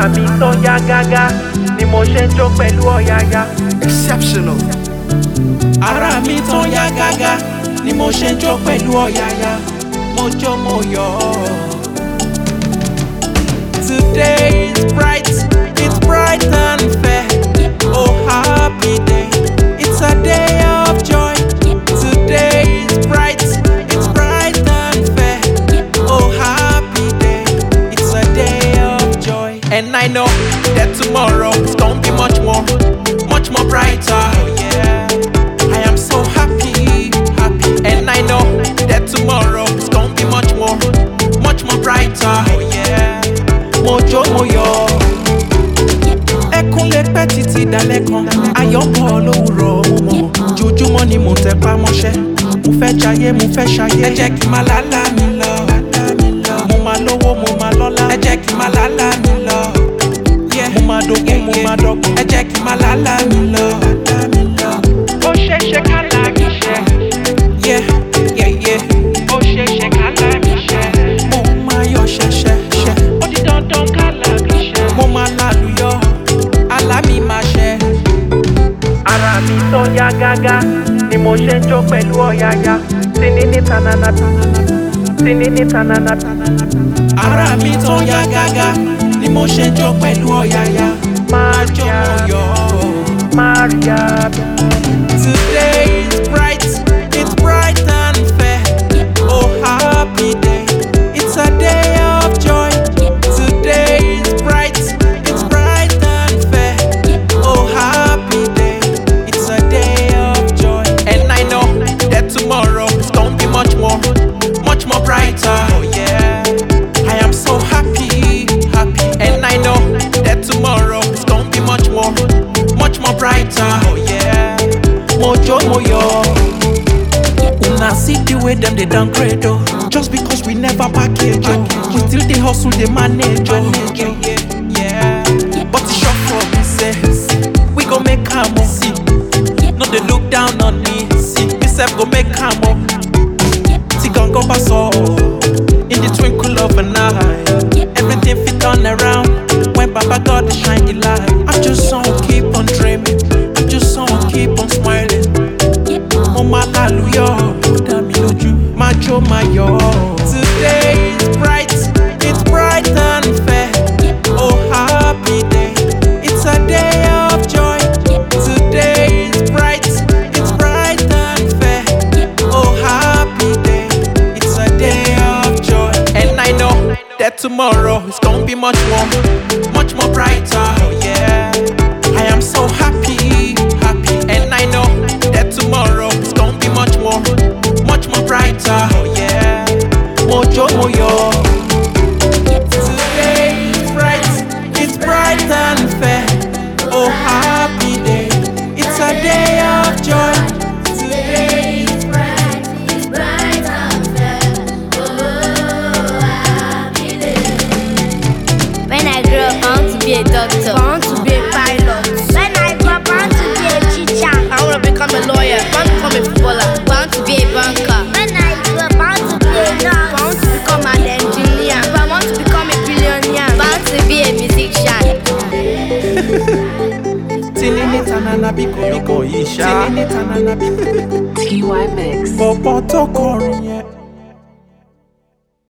Ara mi tó yá gágá ni mo ṣe ń jó pẹ̀lú ọ̀yàyà. Exceptional. Ara mi tó yá gágá ni mo ṣe ń jó pẹ̀lú ọ̀yàyà. Mo jó mo yọ̀. Today is bright, it's bright and fair. Oh happy day, it's a day of joy. Today is bright, it's bright and fair. Oh happy day, it's a day of joy. And I know that tomorrow is gonna be much more brighter. Oh yeah, I am so happy, happy. And I know that tomorrow is gonna be much more brighter. Oh yeah, mojo moyo. Ẹkún lè pẹ́ títí dalẹ́ kan, ayọ̀ ń bọ̀ lówùrọ̀ mo mọ̀. Jojúmọ́ ni mo tẹpá mọ́ṣẹ́, mo fẹ́ jayé, mo fẹ́ ṣayé. Ẹ jẹ́ kí n máa lálá mi lọ, mo máa lówó, mo máa lọ́lá. Ẹ jẹ́ kí n máa lálá mi lọ, mo máa dógún, mo máa dọ́gbọ̀n. Ẹ jẹ́ kí n máa lálá mi lọ. Ó ṣeé ṣe ká láàgì ṣẹ. Ó ṣeé ṣe ká láàgì ṣẹ. Mo máa yọ̀ ṣẹ̀ṣẹ̀. Ó di dandan ká láàgì ṣẹ. Mo máa lálùyọ̀, àlá mi máa ṣẹ. Ara mi tó yá gágá ni mo ṣe ń jó pẹ̀lú ọ̀yàyà. Tinini tanana, tinini tanana. Ara mi tó yá gágá ni mo ṣe ń jó pẹ̀lú ọ̀yàyà. Máa jó mo yọ̀. Maria. Today is bright, it's bright and fair. Oh happy day, it's a day of joy. Today is bright, it's bright and fair. Oh happy day, it's a day of joy. And I know that tomorrow is gonna be much more brighter. Oh yeah, I am so happy, happy. And I know that tomorrow is gonna be much more brighter. Oh yeah, mojo moyo. Una see the way them they downgrade oh. Just because we never package oh. We still they hustle, they manage oh. Yeah. But it's short for me say we gon' make am oh. See, no they look down on me. See, we self go make am oh. See gon' go pass oh. In the twinkle of an eye, everything fit turn around when Baba God is shine the light. I'm just on keep on dreaming, I'm just on keep on smiling. Mo máa lálùyọ̀, ó dá mi lójú, máa jó máa yọ̀. Today is bright, it's bright and fair. Oh happy day, it's a day of joy. Today is bright, it's bright and fair. Oh happy day, it's a day of joy. And I know that tomorrow is gonna be much more brighter. Oh yeah, I am so happy, happy. And I know that tomorrow is gonna be much more brighter. Oh yeah, mojo moyo. Today is bright, it's bright and fair. Oh happy day, it's a day of joy. Today is bright, it's bright and fair. Oh happy day. When I grow up, I want to be a doctor. I want to be a pilot. When I grow up, I want to be a teacher. I want to become a lawyer. I want to become a footballer. I want to be a banker. When I grow up, I want to be a nurse. I want to become an engineer. I want to become a billionaire. I want to be a musician. Tinini tanana biko isha. Tinini tanana biko. TY Mix. Bọ̀bọ̀ tó kọrin yẹn.